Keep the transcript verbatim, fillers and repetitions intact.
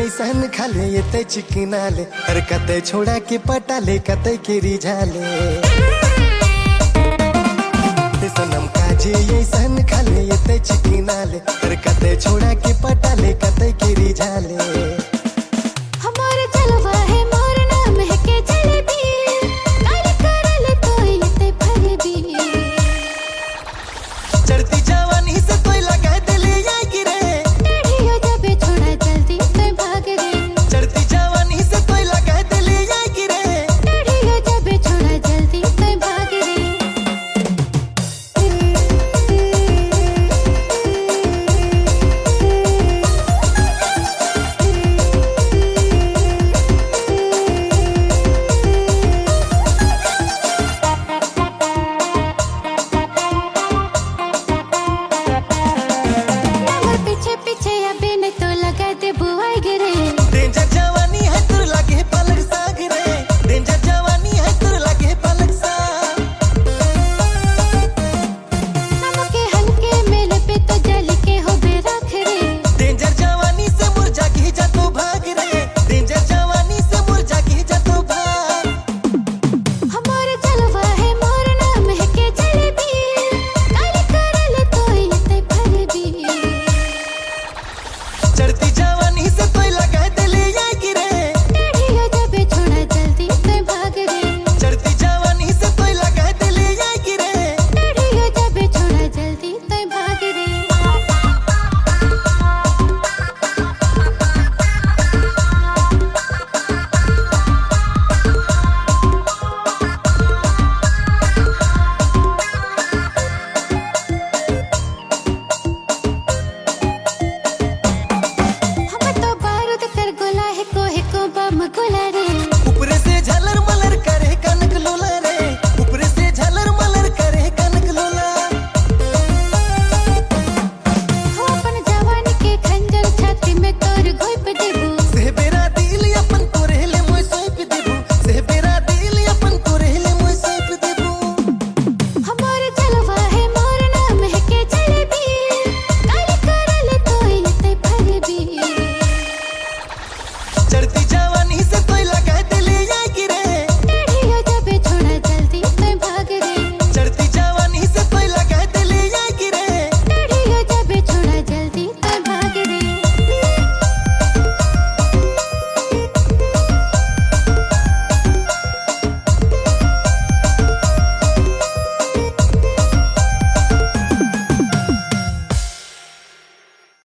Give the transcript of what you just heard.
ऐसन खाले ये ते चिकनाले हर कते छोड़ा के पटाले कते के रिझाले सनम काजी ऐसन खाले ये ते चिकनाले हर कते छोड़ा के पटाले कते के रिझाले हमारे जलवा है मोर नाम है के जलेबी काली करले तो ये ते फरेबी चढ़ती जवानी से कोई लगा दिले या गिरे डेढ़ियो जबे छोड़ा जल्दी तो भाग रे चढ़ती जवानी से कोई लगा दिले या गिरे डेढ़ियो जबे छोड़ा जल्दी तो भाग रे पीछे पीछे अबे ने तो लगा दे बुआई गिरे डेंजर जवानी है तुर लगे पलक साग रे डेंजर जवानी है तुर लगे पलक साग नमके हल्के मेले पे तो जल के हो बे रख रे डेंजर जवानी से मुरझा के जा तो भाग रे डेंजर जवानी से मुरझा के जा तो भाग हमारे जलवा है मोर नाम है के जलेबी काली करले तो ये ते फरेबी चढ़ती जवानी से कोई लगा दिले या गिरे डेढ़ियो जबे छोड़ा जल्दी तो भाग रे चढ़ती जवानी से कोई लगा दिले या गिरे डेढ़ियो जबे छोड़ा जल्दी तो भाग रे हम तो बारूद कर गोला है को है को बम गोला रे